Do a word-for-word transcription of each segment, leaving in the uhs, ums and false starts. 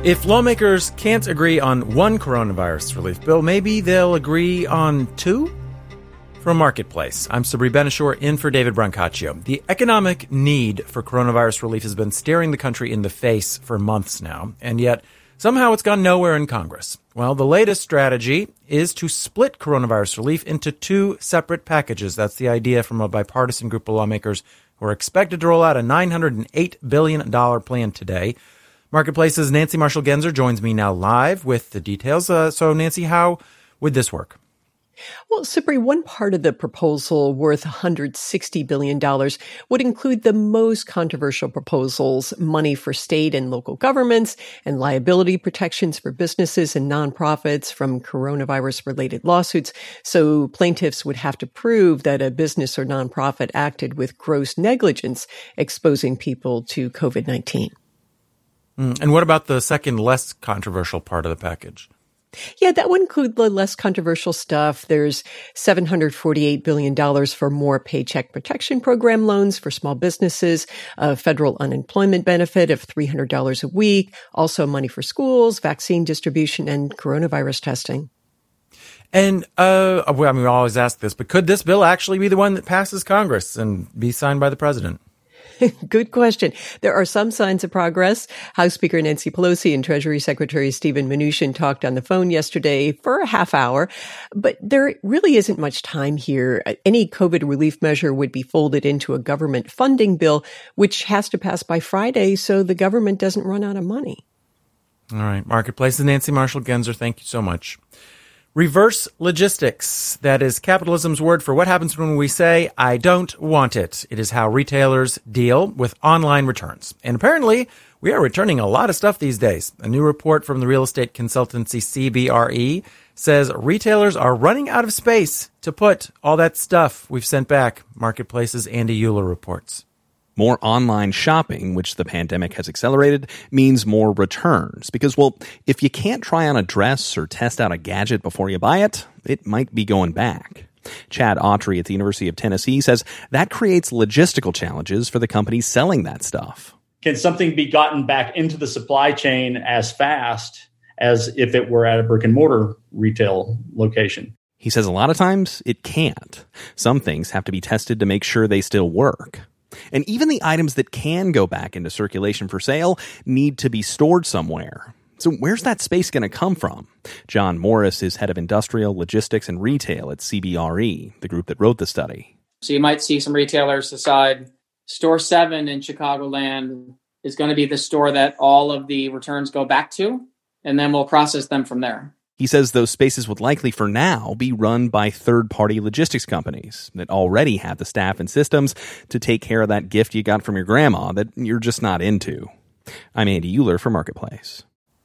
If lawmakers can't agree on one coronavirus relief bill, maybe they'll agree on two? From Marketplace, I'm Sabri Benishore in for David Brancaccio. The economic need for coronavirus relief has been staring the country in the face for months now, and yet somehow it's gone nowhere in Congress. Well, the latest strategy is to split coronavirus relief into two separate packages. That's the idea from a bipartisan group of lawmakers who are expected to roll out a nine hundred eight billion dollars plan today. Marketplace's Nancy Marshall-Genzer joins me now live with the details. Uh, so, Nancy, how would this work? Well, Sabri, one part of the proposal worth one hundred sixty billion dollars would include the most controversial proposals, money for state and local governments and liability protections for businesses and nonprofits from coronavirus-related lawsuits. So plaintiffs would have to prove that a business or nonprofit acted with gross negligence, exposing people to covid nineteen. Mm, and what about the second, less controversial part of the package? Yeah, that would include the less controversial stuff. There's seven hundred forty-eight billion dollars for more Paycheck Protection Program loans for small businesses, a federal unemployment benefit of three hundred dollars a week, also money for schools, vaccine distribution, and coronavirus testing. And, uh, well, I mean, we always ask this, but could this bill actually be the one that passes Congress and be signed by the president? Good question. There are some signs of progress. House Speaker Nancy Pelosi and Treasury Secretary Steven Mnuchin talked on the phone yesterday for a half hour, but there really isn't much time here. Any COVID relief measure would be folded into a government funding bill, which has to pass by Friday so the government doesn't run out of money. All right. Marketplace's Nancy Marshall-Genzer, thank you so much. Reverse logistics. That is capitalism's word for what happens when we say, I don't want it. It is how retailers deal with online returns. And apparently, we are returning a lot of stuff these days. A new report from the real estate consultancy C B R E says retailers are running out of space to put all that stuff we've sent back. Marketplace's Andy Euler reports. More online shopping, which the pandemic has accelerated, means more returns. Because, well, if you can't try on a dress or test out a gadget before you buy it, it might be going back. Chad Autry at the University of Tennessee says that creates logistical challenges for the companies selling that stuff. Can something be gotten back into the supply chain as fast as if it were at a brick and mortar retail location? He says a lot of times it can't. Some things have to be tested to make sure they still work. And even the items that can go back into circulation for sale need to be stored somewhere. So where's that space going to come from? John Morris is head of industrial logistics and retail at C B R E, the group that wrote the study. So you might see some retailers decide store seven in Chicagoland is going to be the store that all of the returns go back to, and then we'll process them from there. He says those spaces would likely, for now, be run by third-party logistics companies that already have the staff and systems to take care of that gift you got from your grandma that you're just not into. I'm Andy Euler for Marketplace.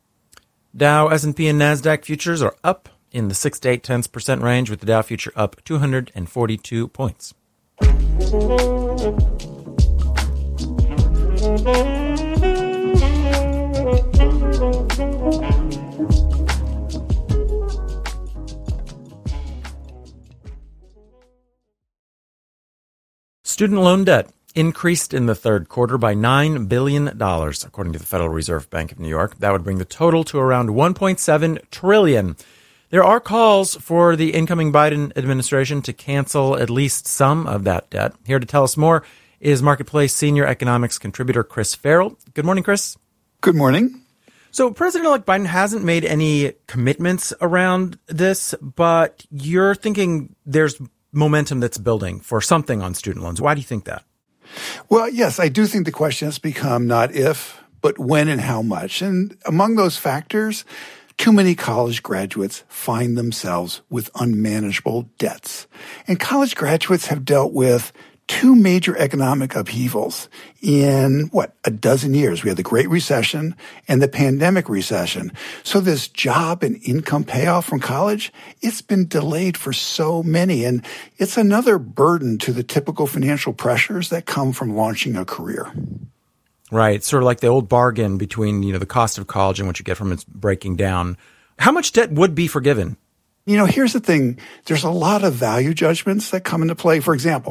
Dow, S and P, and NASDAQ futures are up in the six to eight tenths percent range, with the Dow future up two hundred forty-two points. Student loan debt increased in the third quarter by nine billion dollars, according to the Federal Reserve Bank of New York. That would bring the total to around one point seven trillion dollars. There are calls for the incoming Biden administration to cancel at least some of that debt. Here to tell us more is Marketplace senior economics contributor Chris Farrell. Good morning, Chris. Good morning. So President-elect Biden hasn't made any commitments around this, but you're thinking there's momentum that's building for something on student loans. Why do you think that? Well, yes, I do think the question has become not if, but when and how much. And among those factors, too many college graduates find themselves with unmanageable debts. And college graduates have dealt with two major economic upheavals in, what, a dozen years. We had the Great Recession and the pandemic recession. So this job and income payoff from college, it's been delayed for so many. And it's another burden to the typical financial pressures that come from launching a career. Right. Sort of like the old bargain between, you know, the cost of college and what you get from its breaking down. How much debt would be forgiven? You know, here's the thing. There's a lot of value judgments that come into play. For example,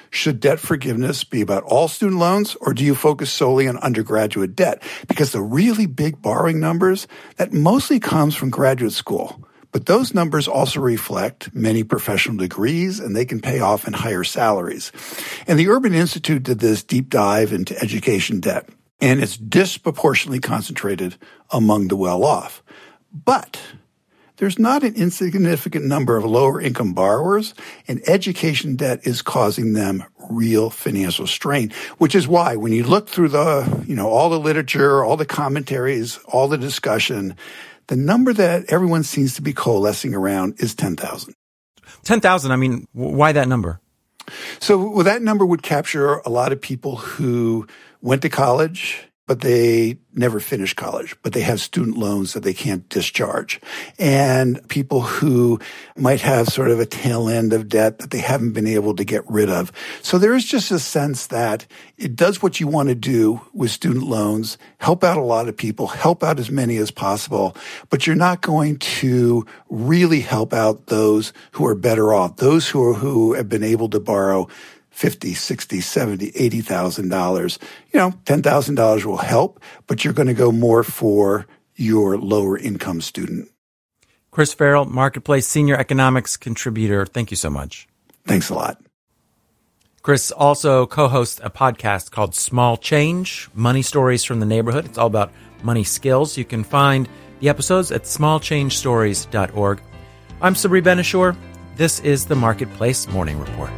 Should debt forgiveness be about all student loans, or do you focus solely on undergraduate debt? Because the really big borrowing numbers, that mostly comes from graduate school. But those numbers also reflect many professional degrees, and they can pay off in higher salaries. And the Urban Institute did this deep dive into education debt, and it's disproportionately concentrated among the well-off. But there's not an insignificant number of lower-income borrowers, and education debt is causing them real financial strain, which is why when you look through the, you know, all the literature, all the commentaries, all the discussion, the number that everyone seems to be coalescing around is ten thousand. ten thousand, I mean, why that number? So well, that number would capture a lot of people who went to college, but they never finished college, but they have student loans that they can't discharge. And people who might have sort of a tail end of debt that they haven't been able to get rid of. So there is just a sense that it does what you want to do with student loans, help out a lot of people, help out as many as possible, but you're not going to really help out those who are better off, those who are, who have been able to borrow fifty, sixty, seventy, eighty thousand dollars. You know, ten thousand dollars will help, but you're going to go more for your lower income student. Chris Farrell, Marketplace Senior Economics Contributor. Thank you so much. Thanks a lot. Chris also co-hosts a podcast called Small Change, Money Stories from the Neighborhood. It's all about money skills. You can find the episodes at small change stories dot org. I'm Sabri Ben-Achour. This is the Marketplace Morning Report.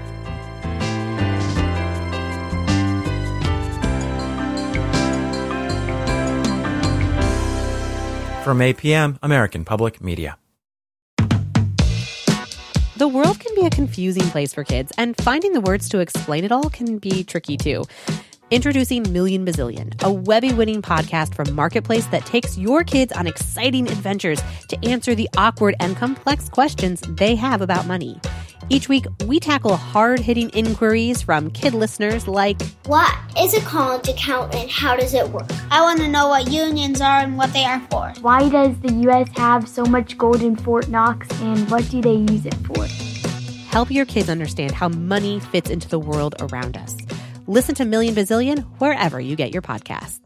From A P M, American Public Media. The world can be a confusing place for kids, and finding the words to explain it all can be tricky too. Introducing Million Bazillion, a Webby-winning podcast from Marketplace that takes your kids on exciting adventures to answer the awkward and complex questions they have about money. Each week, we tackle hard-hitting inquiries from kid listeners like, what is a college account and how does it work? I want to know what unions are and what they are for. Why does the U S have so much gold in Fort Knox, and what do they use it for? Help your kids understand how money fits into the world around us. Listen to Million Bazillion wherever you get your podcasts.